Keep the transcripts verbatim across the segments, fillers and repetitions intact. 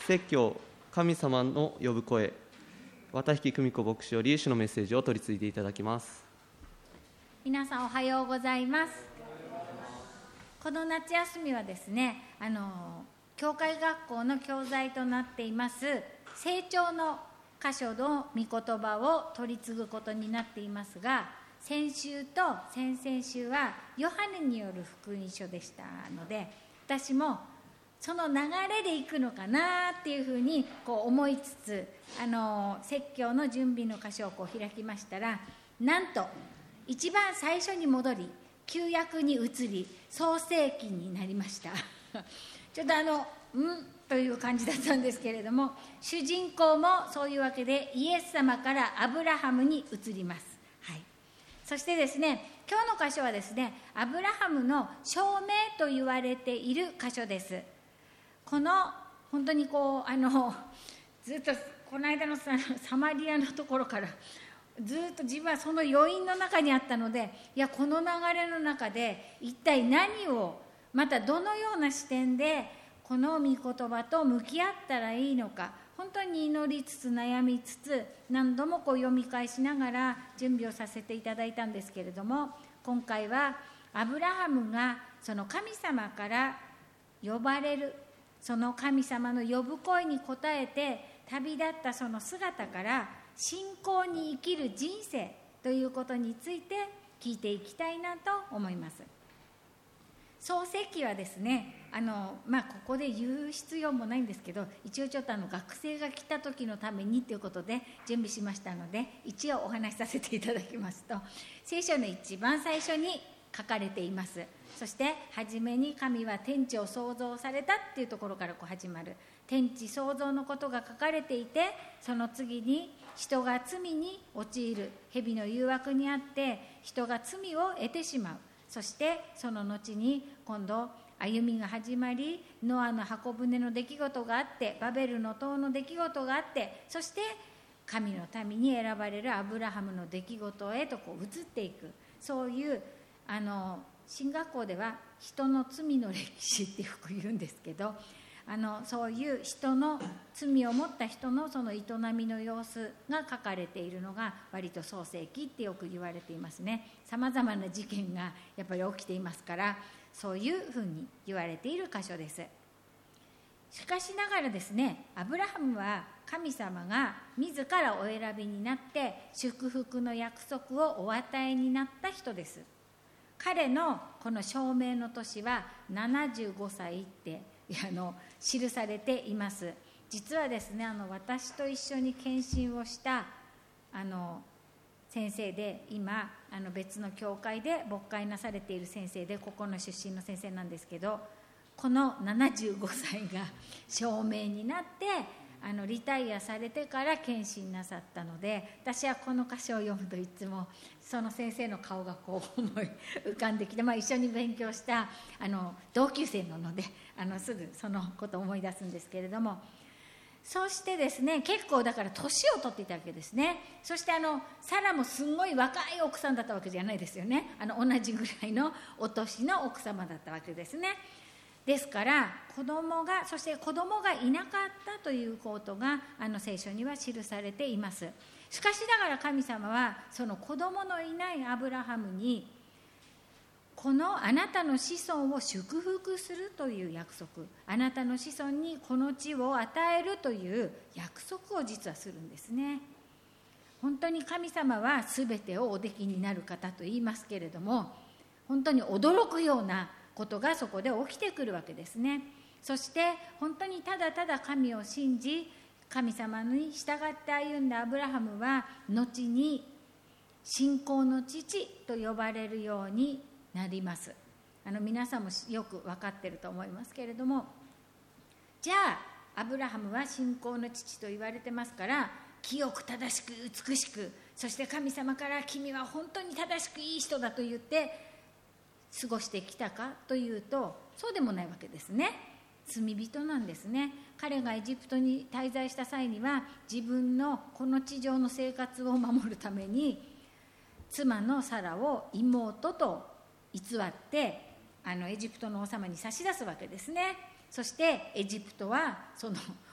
説教神様の呼ぶ声、綿引久美子牧師より主のメッセージを取り次いでいただきます。 皆さんおはようございます。この夏休みはですね、あの教会学校の教材となっています成長の箇所の御言葉を取り継ぐことになっていますが、先週と先々週はヨハネによる福音書でしたので、私もその流れでいくのかなっていうふうにこう思いつつ、あの説教の準備の箇所をこう開きましたら、なんと一番最初に戻り旧約に移り創世記になりましたちょっとあのうんという感じだったんですけれども、主人公もそういうわけでイエス様からアブラハムに移ります。はい、そしてですね、今日の箇所はですね、アブラハムの証明と言われている箇所です。この本当にこうあのずっとこの間のさサマリアのところからずっと自分はその余韻の中にあったので、いやこの流れの中で一体何を、またどのような視点でこの御言葉と向き合ったらいいのか、本当に祈りつつ悩みつつ何度もこう読み返しながら準備をさせていただいたんですけれども、今回はアブラハムがその神様から呼ばれる、その神様の呼ぶ声に応えて旅立ったその姿から信仰に生きる人生ということについて聞いていきたいなと思います。創世記はですね、あの、まあ、ここで言う必要もないんですけど、一応ちょっとあの学生が来た時のためにということで準備しましたので、一応お話しさせていただきますと、聖書の一番最初に書かれています。そして初めに神は天地を創造されたっていうところからこう始まる天地創造のことが書かれていて、その次に人が罪に陥る、蛇の誘惑にあって人が罪を得てしまう。そしてその後に今度歩みが始まり、ノアの箱舟の出来事があって、バベルの塔の出来事があって、そして神の民に選ばれるアブラハムの出来事へとこう移っていく。そういうあの神学校では人の罪の歴史ってよく言うんですけど、あのそういう人の罪を持った人のその営みの様子が書かれているのが割と創世記ってよく言われていますね。さまざまな事件がやっぱり起きていますから、そういうふうに言われている箇所です。しかしながらですね、アブラハムは神様が自らお選びになって祝福の約束をお与えになった人です。彼のこの証明の年はななじゅうごさいってあの記されています。実はですね、あの私と一緒に献身をしたあの先生で、今あの別の教会で牧会なされている先生で、ここの出身の先生なんですけど、このななじゅうごさいが証明になってあのリタイアされてから献身なさったので、私はこの箇所を読むといつもその先生の顔がこう思い浮かんできて、まあ、一緒に勉強したあの同級生なので、あのすぐそのことを思い出すんですけれども、そしてですね、結構だから年を取っていたわけですね。そしてあのサラもすごい若い奥さんだったわけじゃないですよね。あの同じぐらいのお年の奥様だったわけですね。ですから子供が、そして子供がいなかったということがあの聖書には記されています。しかしながら神様はその子供のいないアブラハムに、このあなたの子孫を祝福するという約束、あなたの子孫にこの地を与えるという約束を実はするんですね。本当に神様は全てをおできになる方と言いますけれども、本当に驚くようなことがそこで起きてくるわけですね。そして本当にただただ神を信じ、神様に従って歩んだアブラハムは後に信仰の父と呼ばれるようになります。あの皆さんもよく分かっていると思いますけれども、じゃあアブラハムは信仰の父と言われてますから、清く正しく美しく、そして神様から君は本当に正しくいい人だと言って過ごしてきたかというと、そうでもないわけですね。罪人なんですね。彼がエジプトに滞在した際には、自分のこの地上の生活を守るために妻のサラを妹と偽ってあのエジプトの王様に差し出すわけですね。そしてエジプトはその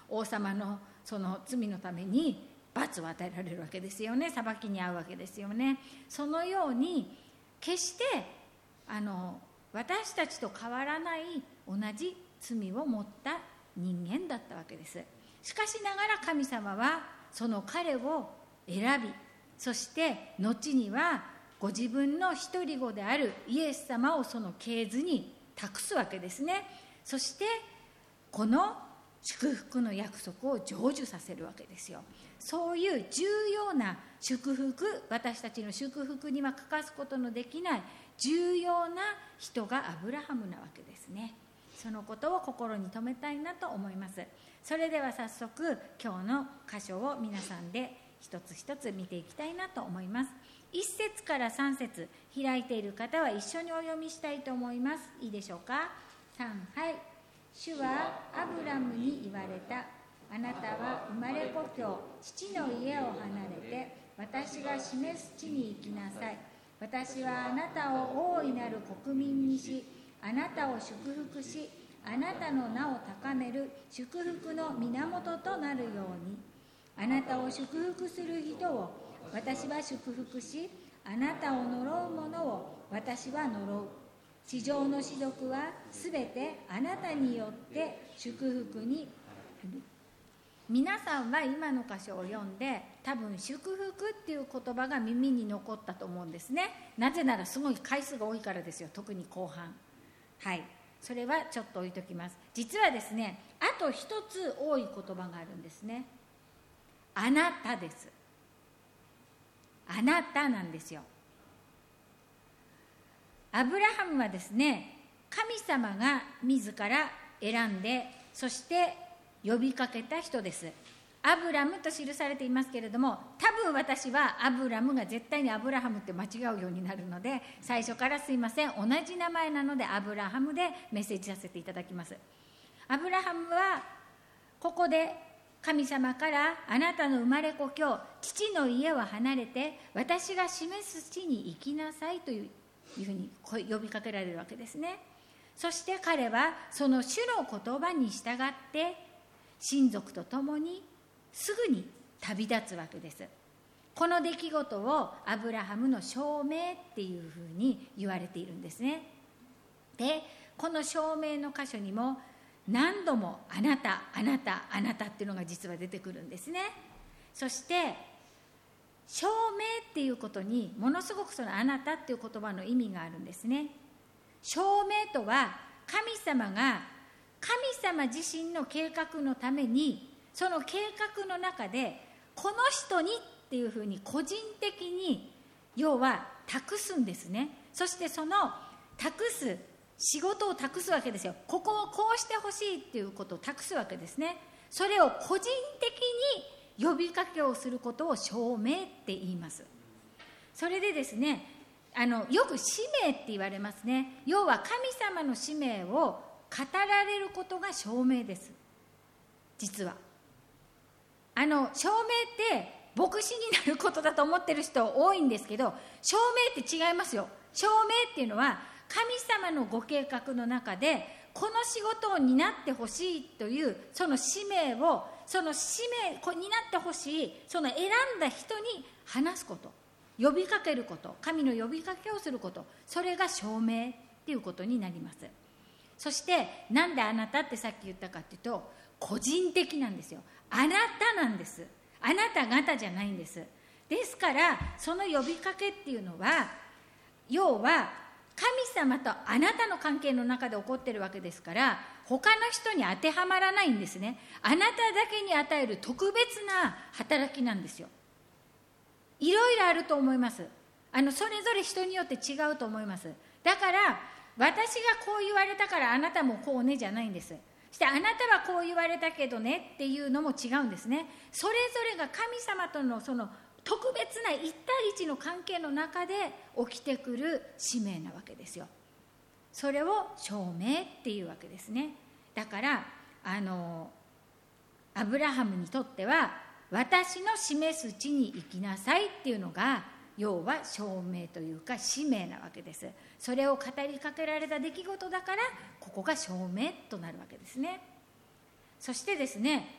王様のその罪のために罰を与えられるわけですよね。裁きに遭うわけですよね。そのように決してあの私たちと変わらない同じ罪を持った人間だったわけです。しかしながら神様はその彼を選び、そして後にはご自分の一人子であるイエス様をその系図に託すわけですね。そしてこの祝福の約束を成就させるわけですよ。そういう重要な祝福、私たちの祝福には欠かすことのできない重要な人がアブラハムなわけですね。そのことを心に留めたいなと思います。それでは早速今日の箇所を皆さんで一つ一つ見ていきたいなと思います。いっ節からさん節開いている方は一緒にお読みしたいと思います。いいでしょうか。さん、はい。主はアブラムに言われた。あなたは生まれ故郷、父の家を離れて私が示す地に行きなさい。私はあなたを大いなる国民にし、あなたを祝福し、あなたの名を高める祝福の源となるように。あなたを祝福する人を私は祝福し、あなたを呪う者を私は呪う。地上の士族はすべてあなたによって祝福になる。皆さんは今の箇所を読んで多分祝福っていう言葉が耳に残ったと思うんですね。なぜならすごい回数が多いからですよ。特に後半。はい、それはちょっと置いときます。実はですね、あと一つ多い言葉があるんですね。あなたです。あなたなんですよ。アブラハムはですね、神様が自ら選んで、そして呼びかけた人です。アブラムと記されていますけれども、多分私はアブラムが絶対にアブラハムって間違うようになるので、最初からすいません、同じ名前なのでアブラハムでメッセージさせていただきます。アブラハムはここで神様からあなたの生まれ故郷、父の家を離れて私が示す地に行きなさいといういうふうに呼びかけられるわけですね。そして彼はその主の言葉に従って親族と共にすぐに旅立つわけです。この出来事をアブラハムの証明っていうふうに言われているんですね。で、この証明の箇所にも何度もあなた、あなた、あなたっていうのが実は出てくるんですね。そして証明っていうことにものすごくそのあなたっていう言葉の意味があるんですね。証明とは神様が神様自身の計画のためにその計画の中でこの人にっていうふうに個人的に要は託すんですね。そしてその託す仕事を託すわけですよ。ここをこうしてほしいっていうことを託すわけですね。それを個人的に呼びかけをすることを証明って言います。それでですね、あのよく使命って言われますね。要は神様の使命を語られることが証明です。実はあの証明って牧師になることだと思ってる人多いんですけど、証明って違いますよ。証明っていうのは神様のご計画の中でこの仕事を担ってほしいというその使命をその使命を担ってほしいその選んだ人に話すこと、呼びかけること、神の呼びかけをすること、それが証明っていうことになります。そしてなんであなたってさっき言ったかっていうと、個人的なんですよ。あなたなんです。あなた方じゃないんです。ですからその呼びかけっていうのは要は神様とあなたの関係の中で起こっているわけですから、他の人に当てはまらないんですね。あなただけに与える特別な働きなんですよ。いろいろあると思います。あのそれぞれ人によって違うと思います。だから私がこう言われたからあなたもこうねじゃないんです。そしてあなたはこう言われたけどねっていうのも違うんですね。それぞれが神様とのその特別な一対一の関係の中で起きてくる使命なわけですよ。それを証明っていうわけですね。だからあのアブラハムにとっては私の示す地に行きなさいっていうのが要は証明というか使命なわけです。それを語りかけられた出来事だからここが証明となるわけですね。そしてですね、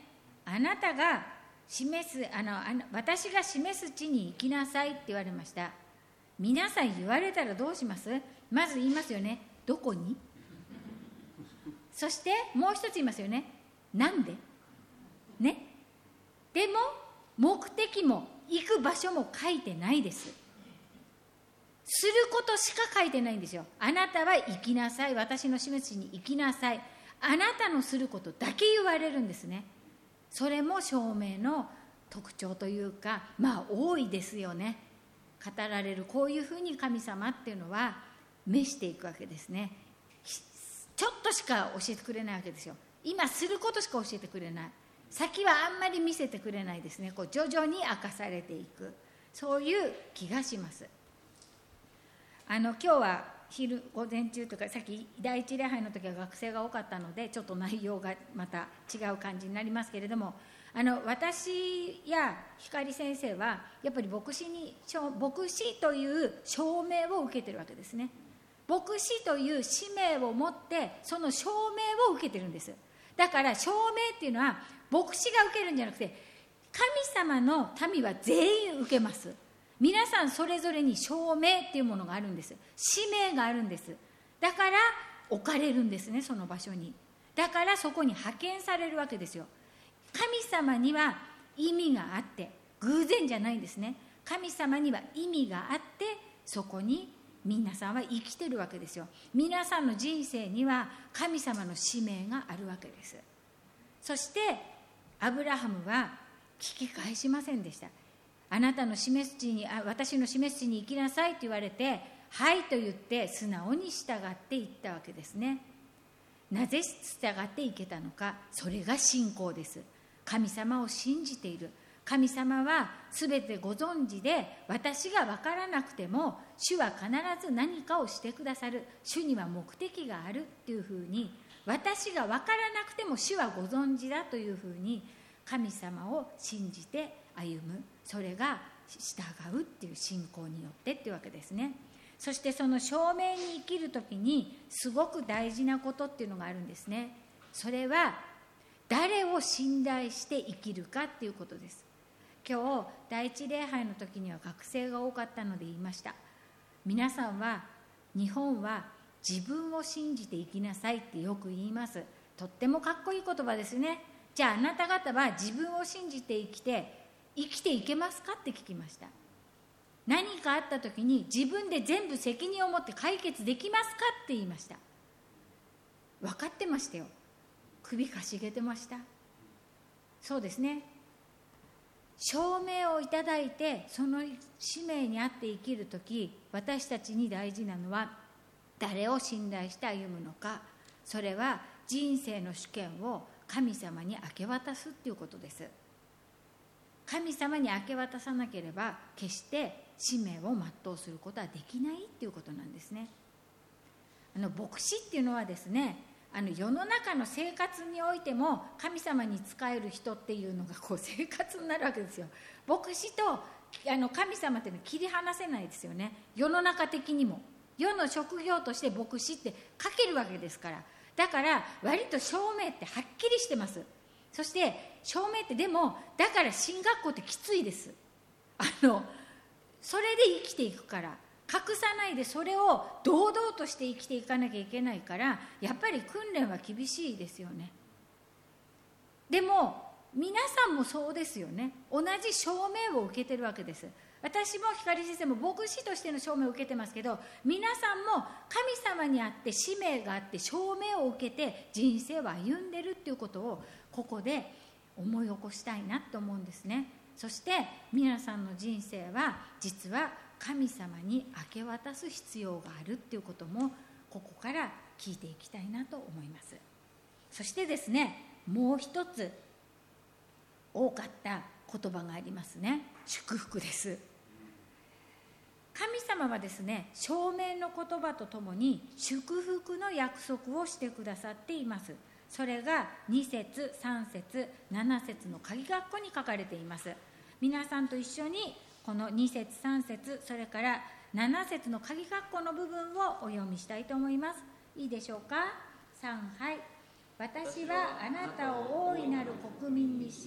あなたが示すあのあの私が示す地に行きなさいって言われました。皆さん言われたらどうします？まず言いますよね。どこに？そしてもう一つ言いますよね。なんで？ね。でも目的も行く場所も書いてないです。することしか書いてないんですよ。あなたは行きなさい、私の示す地に行きなさい、あなたのすることだけ言われるんですね。それも証明の特徴というか、まあ多いですよね。語られるこういうふうに神様っていうのは召していくわけですね。ちょっとしか教えてくれないわけですよ。今することしか教えてくれない、先はあんまり見せてくれないですね。こう徐々に明かされていく、そういう気がします。あの今日は昼午前中とか、さっき第一礼拝の時は学生が多かったのでちょっと内容がまた違う感じになりますけれども、あの私や光先生はやっぱり牧師に牧師という証明を受けてるわけですね。牧師という使命を持ってその証明を受けてるんです。だから証明っていうのは牧師が受けるんじゃなくて、神様の民は全員受けます。皆さんそれぞれに証明っていうものがあるんです。使命があるんです。だから置かれるんですね、その場所に。だからそこに派遣されるわけですよ。神様には意味があって、偶然じゃないんですね。神様には意味があって、そこに皆さんは生きてるわけですよ。皆さんの人生には神様の使命があるわけです。そしてアブラハムは聞き返しませんでした。あなたの示す地にあ私の示す地に行きなさいと言われて、はいと言って素直に従っていったわけですね。なぜ従っていけたのか、それが信仰です。神様を信じている。神様はすべてご存知で、私が分からなくても主は必ず何かをしてくださる、主には目的があるっていうふうに、私が分からなくても主はご存知だというふうに神様を信じて歩む、それが従うっていう信仰によってっていうわけですね。そしてその証明に生きるときにすごく大事なことっていうのがあるんですね。それは誰を信頼して生きるかっていうことです。今日第一礼拝の時には学生が多かったので言いました。皆さんは、日本は自分を信じて生きなさいってよく言います。とってもかっこいい言葉ですね。じゃああなた方は自分を信じて生きて生きていけますかって聞きました。何かあった時に自分で全部責任を持って解決できますかって言いました。分かってましたよ。首かしげてました。そうですね。証明をいただいてその使命にあって生きるとき、私たちに大事なのは誰を信頼して歩むのか。それは人生の主権を神様に明け渡すっていうことです。神様に明け渡さなければ決して使命を全うすることはできないっていうことなんですね。あの牧師っていうのはですね、あの世の中の生活においても神様に仕える人っていうのがこう生活になるわけですよ。牧師とあの神様っていうのは切り離せないですよね。世の中的にも世の職業として牧師って書けるわけですから。だから割と証明ってはっきりしてます。そして証明ってでもだから進学校ってきついです。あのそれで生きていくから、隠さないでそれを堂々として生きていかなきゃいけないから、やっぱり訓練は厳しいですよね。でも皆さんもそうですよね。同じ証明を受けてるわけです。私も光先生も牧師としての証明を受けてますけど、皆さんも神様にあって使命があって証明を受けて人生を歩んでるっていうことをここで思い起こしたいなと思うんですね。そして皆さんの人生は実は神様に明け渡す必要があるっていうこともここから聞いていきたいなと思います。そしてですね、もう一つ多かった言葉がありますね。祝福です。神様はですね、証明の言葉とともに祝福の約束をしてくださっています。それがに節さん節なな節の鍵括弧に書かれています。皆さんと一緒にこのに節さん節それからなな節の鍵括弧の部分をお読みしたいと思います。いいでしょうか。さんはい。私はあなたを大いなる国民にし、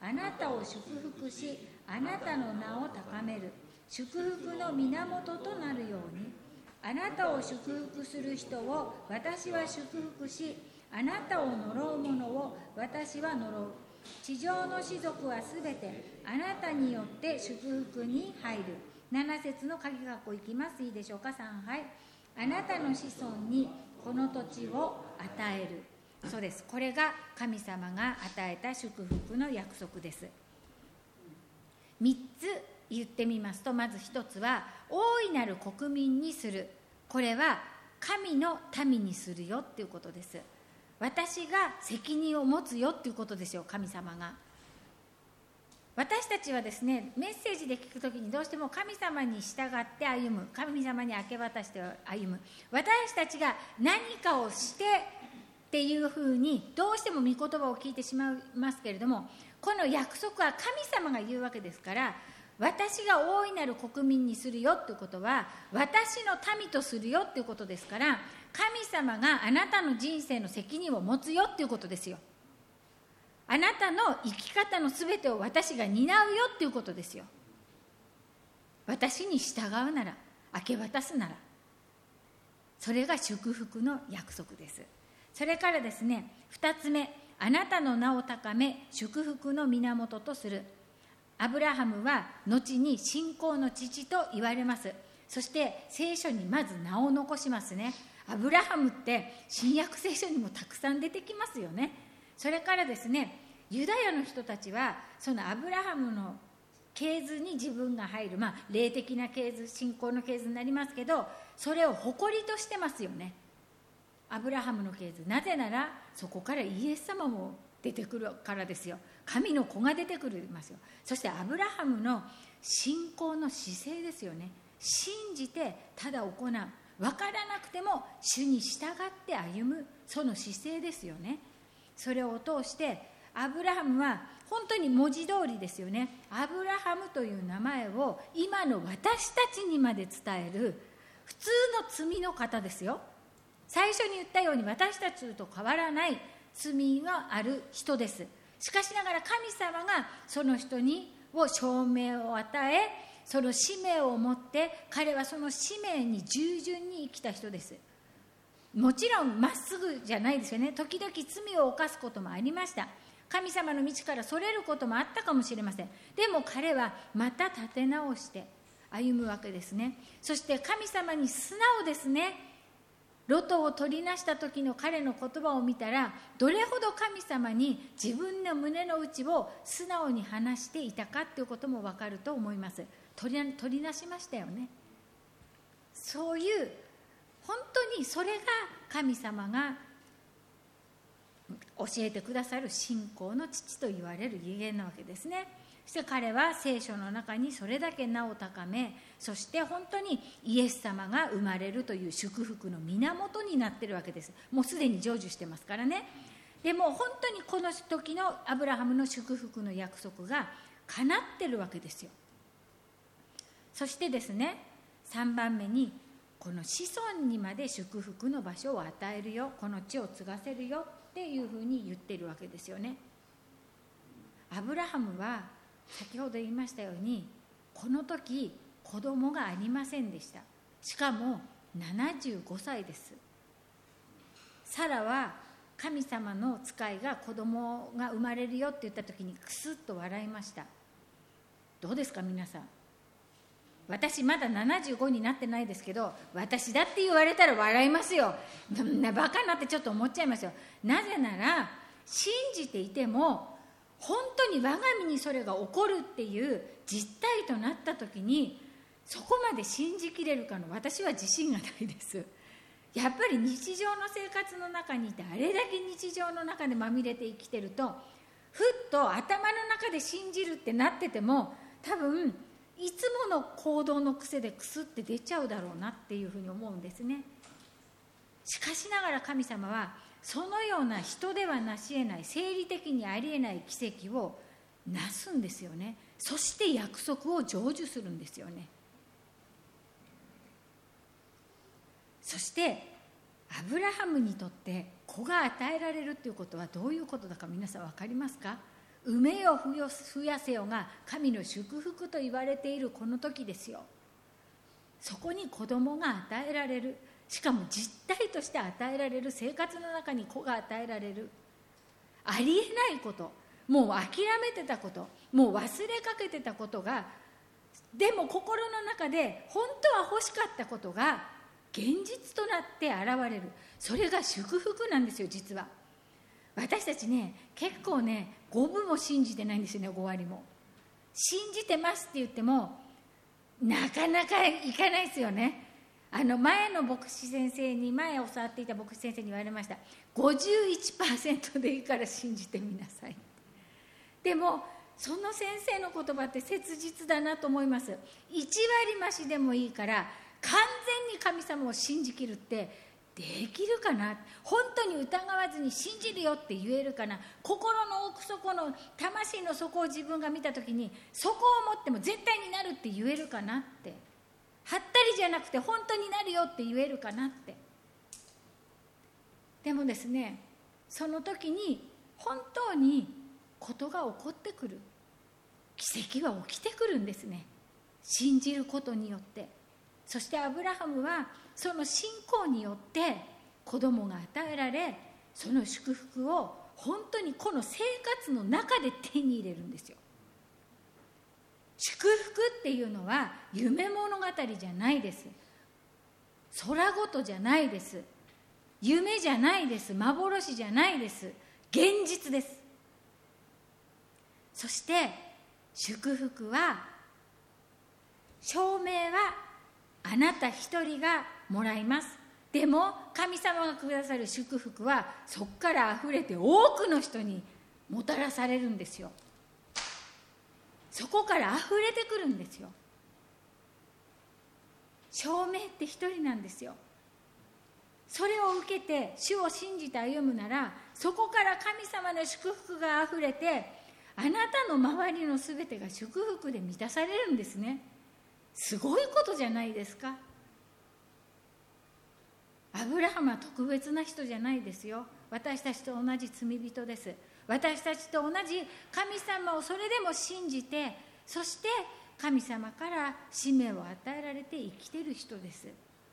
あなたを祝福し、あなたの名を高める。祝福の源となるように。あなたを祝福する人を私は祝福し、あなたを呪う者を私は呪う。地上の士族はすべてあなたによって祝福に入る。なな節の鍵括弧いきます。いいでしょうか。さんはい。あなたの子孫にこの土地を与える。そうです。これが神様が与えた祝福の約束です。みっつ言ってみますと、まずひとつは大いなる国民にする。これは神の民にするよっていうことです。私が責任を持つよっていうことですよ、神様が。私たちはですね、メッセージで聞くときにどうしても神様に従って歩む、神様に明け渡して歩む、私たちが何かをしてっていうふうにどうしても御言葉を聞いてしまいますけれども、この約束は神様が言うわけですから、私が大いなる国民にするよということは私の民とするよということですから、神様があなたの人生の責任を持つよということですよ。あなたの生き方のすべてを私が担うよということですよ。私に従うなら、明け渡すなら、それが祝福の約束です。それからですね、ふたつめ、あなたの名を高め祝福の源とする。アブラハムは後に信仰の父と言われます。そして聖書にまず名を残しますね。アブラハムって新約聖書にもたくさん出てきますよね。それからですね、ユダヤの人たちはそのアブラハムの系図に自分が入る、まあ霊的な系図、信仰の系図になりますけど、それを誇りとしてますよね。アブラハムの系図、なぜならそこからイエス様も出てくるからですよ。神の子が出てくるますよ。そしてアブラハムの信仰の姿勢ですよね。信じてただ行う、分からなくても主に従って歩む、その姿勢ですよね。それを通してアブラハムは本当に文字通りですよね。アブラハムという名前を今の私たちにまで伝える普通の罪の方ですよ。最初に言ったように私たちと変わらない罪がある人です。しかしながら神様がその人にを証明を与え、その使命を持って彼はその使命に従順に生きた人です。もちろんまっすぐじゃないですよね。時々罪を犯すこともありました。神様の道からそれることもあったかもしれません。でも彼はまた立て直して歩むわけですね。そして神様に素直ですね。ロトを取りなした時の彼の言葉を見たら、どれほど神様に自分の胸の内を素直に話していたかということも分かると思います。取り、取りなしましたよね。そういう本当にそれが神様が教えてくださる信仰の父と言われるゆえんなわけですね。そして彼は聖書の中にそれだけ名を高め、そして本当にイエス様が生まれるという祝福の源になっているわけです。もうすでに成就してますからね。でも本当にこの時のアブラハムの祝福の約束が叶ってるわけですよ。そしてですね、さんばんめにこの子孫にまで祝福の場所を与えるよ、この地を継がせるよっていうふうに言ってるわけですよね。アブラハムは先ほど言いましたように、この時子供がありませんでした。しかもななじゅうごさいです。サラは神様の使いが子供が生まれるよって言った時にクスッと笑いました。どうですか皆さん。私まだななじゅうごになってないですけど、私だって言われたら笑いますよ。バカなってちょっと思っちゃいますよ。なぜなら信じていても本当に我が身にそれが起こるっていう実態となった時に、そこまで信じきれるかの私は自信がないです。やっぱり日常の生活の中にいて、あれだけ日常の中でまみれて生きてると、ふっと頭の中で信じるってなってても、多分いつもの行動の癖でクスって出ちゃうだろうなっていうふうに思うんですね。しかしながら神様はそのような人ではなし得ない、生理的にありえない奇跡をなすんですよね。そして約束を成就するんですよね。そしてアブラハムにとって子が与えられるということはどういうことだか皆さん分かりますか？ 産めよ増やせよが神の祝福と言われているこの時ですよ。そこに子供が与えられる、しかも実体として与えられる、生活の中に子が与えられる、ありえないこと、もう諦めてたこと、もう忘れかけてたことが、でも心の中で本当は欲しかったことが現実となって現れる。それが祝福なんですよ。実は私たちね、結構ね、ごぶも信じてないんですよね。ご割も信じてますって言ってもなかなかいかないですよね。あの前の牧師先生に前教わっていた牧師先生に言われました。 ごじゅういちパーセント でいいから信じてみなさい。でもその先生の言葉って切実だなと思います。いち割増しでもいいから完全に神様を信じきるってできるかな。本当に疑わずに信じるよって言えるかな。心の奥底の魂の底を自分が見た時に、そこを持っても絶対になるって言えるかなって、はったりじゃなくて本当になるよって言えるかなって。でもですね、その時に本当にことが起こってくる、奇跡は起きてくるんですね。信じることによって。そしてアブラハムはその信仰によって子供が与えられ、その祝福を本当にこの生活の中で手に入れるんですよ。祝福っていうのは夢物語じゃないです。空言じゃないです。夢じゃないです。幻じゃないです。現実です。そして祝福は、証明はあなた一人がもらいます。でも神様がくださる祝福はそこからあふれて多くの人にもたらされるんですよ。そこからあふれてくるんですよ。証明って一人なんですよ。それを受けて主を信じて歩むなら、そこから神様の祝福があふれて、あなたの周りのすべてが祝福で満たされるんですね。すごいことじゃないですか。アブラハムは特別な人じゃないですよ。私たちと同じ罪人です。私たちと同じ神様をそれでも信じて、そして神様から使命を与えられて生きている人です。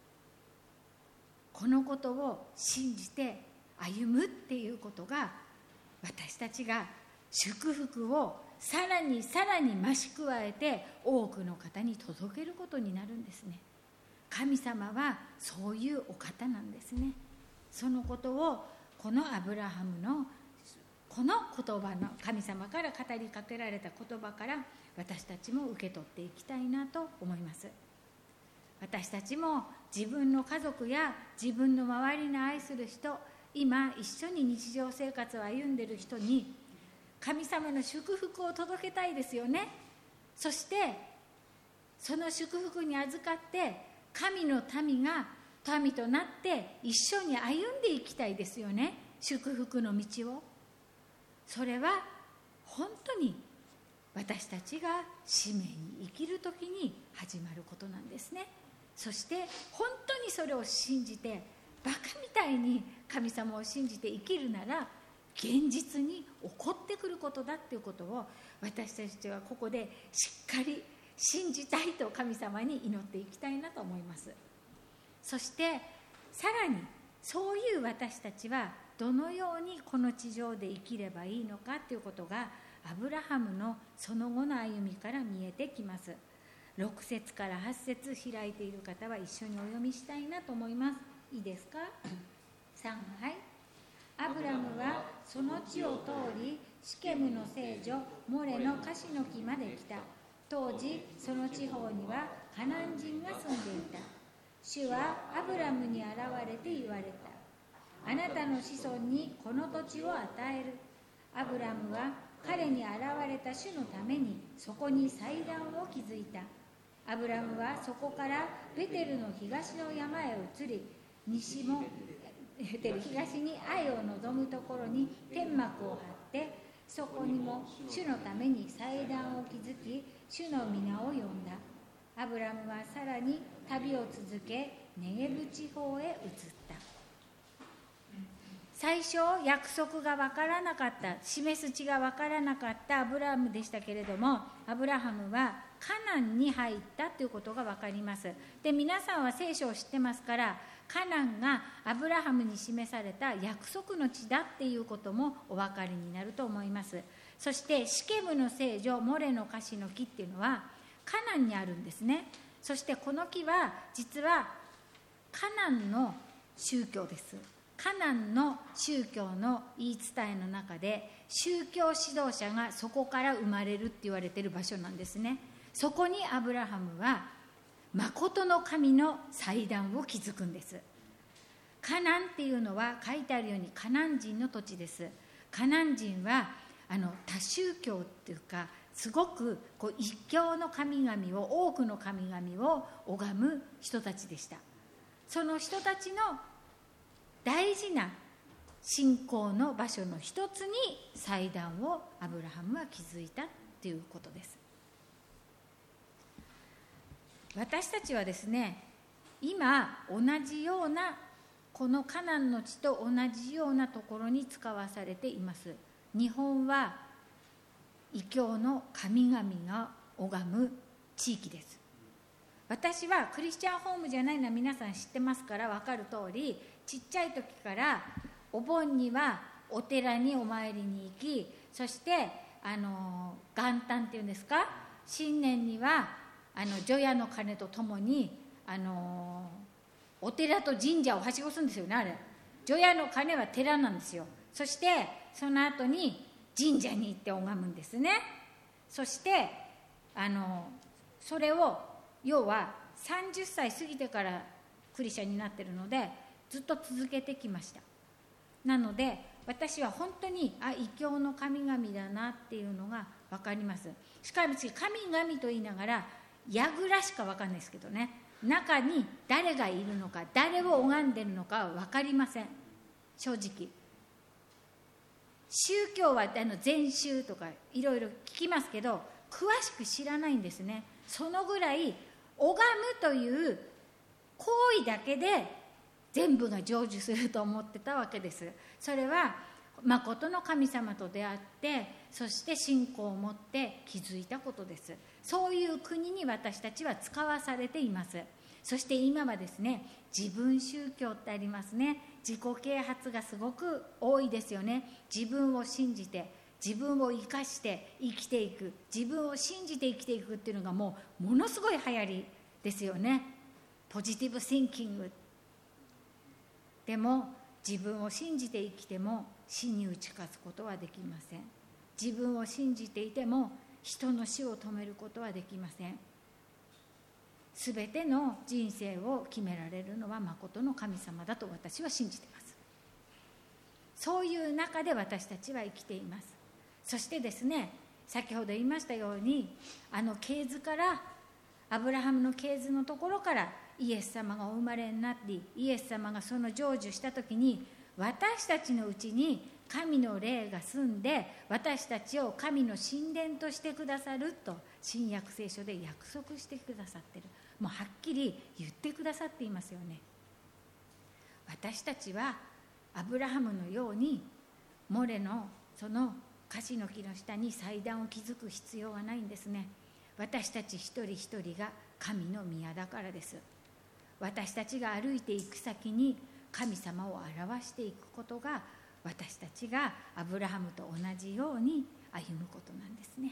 このことを信じて歩むっていうことが、私たちが祝福をさらにさらに増し加えて多くの方に届けることになるんですね。神様はそういうお方なんですね。そのことをこのアブラハムのこの言葉の、神様から語りかけられた言葉から私たちも受け取っていきたいなと思います。私たちも自分の家族や自分の周りの愛する人、今一緒に日常生活を歩んでいる人に神様の祝福を届けたいですよね。そしてその祝福に預かって神の民が民となって一緒に歩んでいきたいですよね。祝福の道を。それは本当に私たちが使命に生きるときに始まることなんですね。そして本当にそれを信じて、バカみたいに神様を信じて生きるなら、現実に起こってくることだっていうことを私たちはここでしっかり信じたいと神様に祈っていきたいなと思います。そしてさらにそういう私たちはどのようにこの地上で生きればいいのかということがアブラハムのその後の歩みから見えてきます。ろく節からはち節開いている方は一緒にお読みしたいなと思います。いいですか。さん、はい。アブラムはその地を通り、シケムの聖女モレのカシの木まで来た。当時その地方にはカナン人が住んでいた。主はアブラムに現れて言われた。あなたの子孫にこの土地を与える。アブラムは彼に現れた主のためにそこに祭壇を築いた。アブラムはそこからベテルの東の山へ移り、西もベテル東に愛を望むところに天幕を張って、そこにも主のために祭壇を築き、主の皆を呼んだ。アブラムはさらに旅を続け、ネゲブ地方へ移った。 最初約束が分からなかった、示す地が分からなかったアブラハムでしたけれども、アブラハムはカナンに入ったということが分かります。で、皆さんは聖書を知ってますから、カナンがアブラハムに示された約束の地だっていうこともお分かりになると思います。そしてシケムの聖女、モレのカシの木っていうのはカナンにあるんですね。そしてこの木は実はカナンの宗教です。カナンの宗教の言い伝えの中で、宗教指導者がそこから生まれるって言われている場所なんですね。そこにアブラハムは誠の神の祭壇を築くんです。カナンっていうのは書いてあるようにカナン人の土地です。カナン人はあの多宗教っていうか、すごくこう一教の神々を、多くの神々を拝む人たちでした。その人たちの大事な信仰の場所の一つに祭壇をアブラハムは築いたということです。私たちはですね、今同じようなこのカナンの地と同じようなところに使わされています。日本は異教の神々が拝む地域です。私はクリスチャンホームじゃないのは皆さん知ってますから分かる通り、ちっちゃい時からお盆にはお寺にお参りに行き、そしてあの元旦っていうんですか、新年にはあの除夜の鐘とともにあのお寺と神社をはしごするんですよね。あれ除夜の鐘は寺なんですよ。そしてその後に神社に行って拝むんですね。そしてあのそれを要はさんじゅっさい過ぎてからクリスチャンになってるので、ずっと続けてきました。なので私は本当にあ異教の神々だなっていうのが分かります。しかし神々と言いながら櫓しか分かんないですけどね、中に誰がいるのか、誰を拝んでるのかは分かりません。正直宗教はあの禅宗とかいろいろ聞きますけど、詳しく知らないんですね。そのぐらい拝むという行為だけで全部が成就すると思ってたわけです。それは誠の神様と出会って、そして信仰を持って築いたことです。そういう国に私たちは使わされています。そして今はですね、自分宗教ってありますね。自己啓発がすごく多いですよね。自分を信じて、自分を生かして生きていく、自分を信じて生きていくっていうのがもうものすごい流行りですよね。ポジティブシンキング。でも自分を信じて生きても死に打ち勝つことはできません。自分を信じていても人の死を止めることはできません。すべての人生を決められるのは誠の神様だと私は信じています。そういう中で私たちは生きています。そしてですね、先ほど言いましたように、あの系図から、アブラハムの系図のところからイエス様がお生まれになり、イエス様がその成就したときに、私たちのうちに神の霊が住んで、私たちを神の神殿としてくださると新約聖書で約束してくださっている。もうはっきり言ってくださっていますよね。私たちはアブラハムのようにモレのそのカシの木の下に祭壇を築く必要はないんですね。私たち一人一人が神の宮だからです。私たちが歩いていく先に神様を表していくことが、私たちがアブラハムと同じように歩むことなんですね。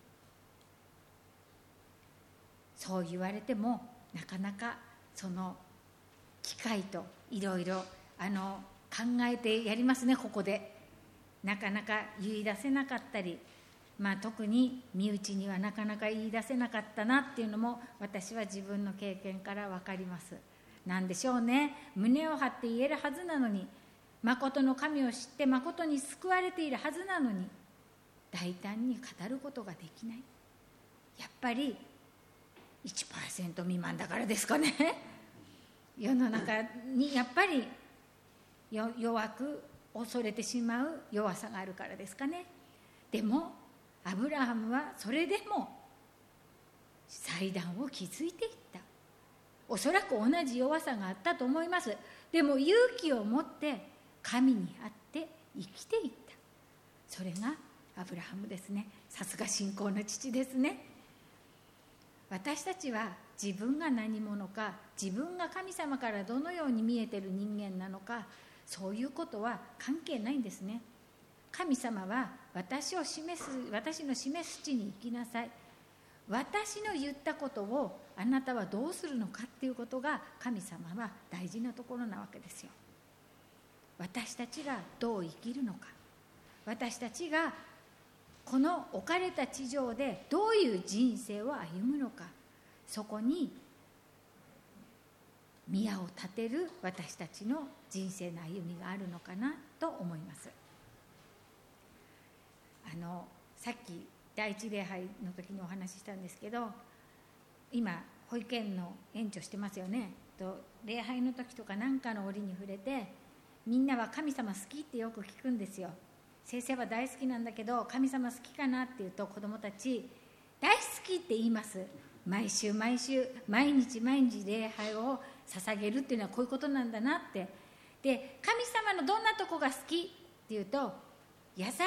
そう言われてもなかなかその機会といろいろあの考えてやりますね。ここでなかなか言い出せなかったり、まあ、特に身内にはなかなか言い出せなかったなっていうのも私は自分の経験から分かります。なんでしょうね、胸を張って言えるはずなのに、誠の神を知って誠に救われているはずなのに、大胆に語ることができない。やっぱり いちパーセント 未満だからですかね。世の中にやっぱり弱く恐れてしまう弱さがあるからですかね。でもアブラハムはそれでも祭壇を築いていった。おそらく同じ弱さがあったと思います。でも勇気を持って神にあって生きていった。それがアブラハムですね。さすが信仰の父ですね。私たちは自分が何者か、自分が神様からどのように見えている人間なのか、そういうことは関係ないんですね。神様は私を示す、私の示す地に行きなさい、私の言ったことをあなたはどうするのかっていうことが神様は大事なところなわけですよ。私たちがどう生きるのか、私たちがこの置かれた地上でどういう人生を歩むのか、そこに宮を建てる私たちの人生の歩みがあるのかなと思います。あのさっき第一礼拝の時にお話ししたんですけど、今保育園の園長してますよね。と礼拝の時とか何かの折に触れて、みんなは神様好きってよく聞くんですよ。先生は大好きなんだけど神様好きかなって言うと、子どもたち大好きって言います。毎週毎週毎日毎日礼拝を捧げるっていうのはこういうことなんだなって。で、神様のどんなとこが好きっていうと、優しい、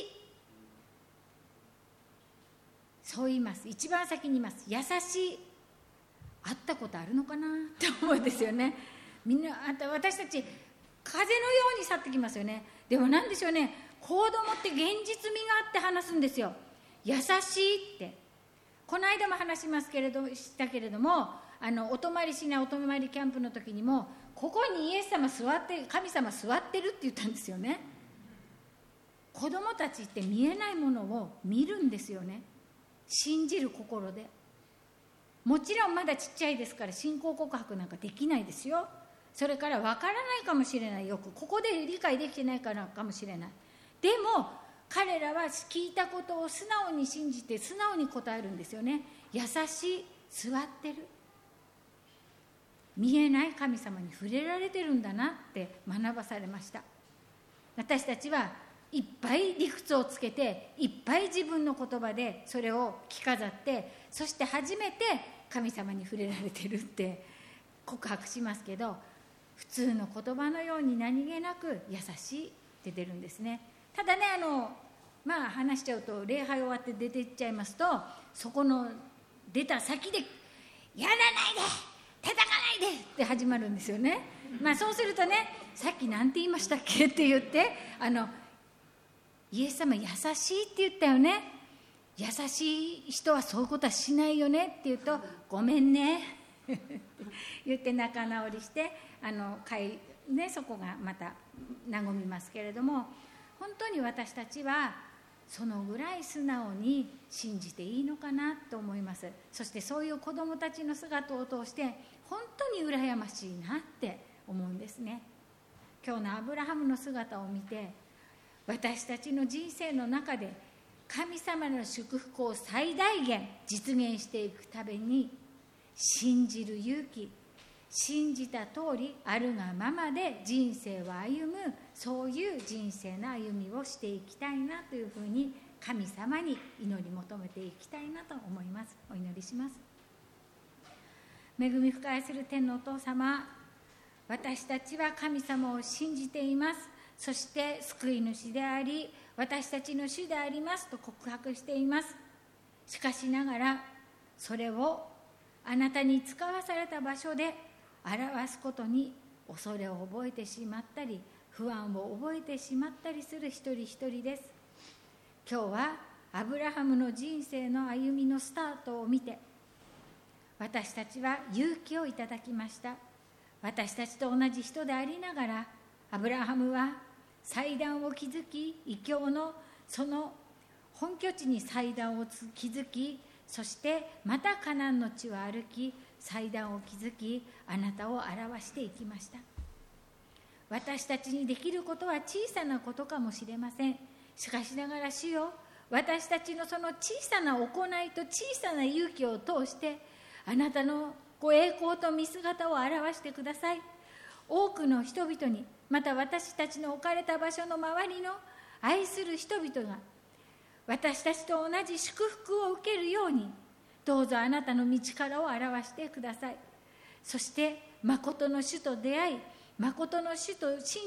そう言います。一番先に言います。優しい。会ったことあるのかなって思うんですよね。みんな、あと私たち風のように去ってきますよね。でも何でしょうね、子供って現実味があって話すんですよ。優しいって。この間も話しますけれどしたけれども、あのお泊まりしないお泊まりキャンプの時にも、ここにイエス様座って、神様座ってるって言ったんですよね。子供たちって見えないものを見るんですよね。信じる心で。もちろんまだちっちゃいですから信仰告白なんかできないですよ。それから分からないかもしれない、よくここで理解できてないからかもしれない。でも彼らは聞いたことを素直に信じて素直に答えるんですよね。優しい、座ってる、見えない神様に触れられてるんだなって学ばされました。私たちはいっぱい理屈をつけて、いっぱい自分の言葉でそれを着飾って、そして初めて神様に触れられてるって告白しますけど、普通の言葉のように何気なく優しいって出るんですね。ただね、あのまあ話しちゃうと、礼拝終わって出ていっちゃいますと、そこの出た先でやらないで、叩かないでって始まるんですよね。まあそうするとね、さっきなんて言いましたっけって言って、あのイエス様優しいって言ったよね、優しい人はそういうことはしないよねって言うと、ごめんね言って仲直りして、あの会、ね、そこがまた和みますけれども、本当に私たちはそのぐらい素直に信じていいのかなと思います。そしてそういう子どもたちの姿を通して本当に羨ましいなって思うんですね。今日のアブラハムの姿を見て、私たちの人生の中で神様の祝福を最大限実現していくために、信じる勇気、信じた通りあるがままで人生を歩む、そういう人生の歩みをしていきたいなというふうに神様に祈り求めていきたいなと思います。お祈りします。恵み深いする天のお父様、私たちは神様を信じています。そして救い主であり私たちの主でありますと告白しています。しかしながらそれをあなたに使わされた場所で表すことに恐れを覚えてしまったり、不安を覚えてしまったりする一人一人です。今日はアブラハムの人生の歩みのスタートを見て、私たちは勇気をいただきました。私たちと同じ人でありながら、アブラハムは祭壇を築き、異教のその本拠地に祭壇を築き、そしてまたカナンの地を歩き、祭壇を築き、あなたを表していきました。私たちにできることは小さなことかもしれません。しかしながら主よ、私たちのその小さな行いと小さな勇気を通して、あなたのご栄光と見姿を表してください。多くの人々に、また私たちの置かれた場所の周りの愛する人々が私たちと同じ祝福を受けるように、どうぞあなたの道からを表してください。そして誠の主と出会い、誠の主と信じ、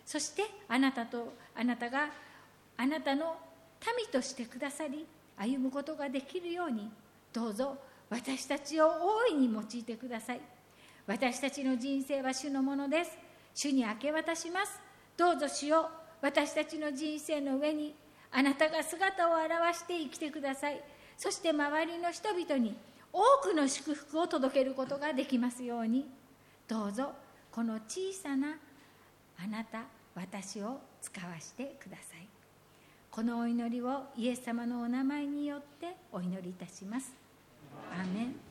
そしてあなたとあなたがあなたの民としてくださり歩むことができるように、どうぞ私たちを大いに用いてください。私たちの人生は主のものです。主に明け渡します。どうぞ主よ、私たちの人生の上にあなたが姿を現して生きてください。そして周りの人々に多くの祝福を届けることができますように、どうぞこの小さなあなた私を使わしてください。このお祈りをイエス様のお名前によってお祈りいたします。アーメン。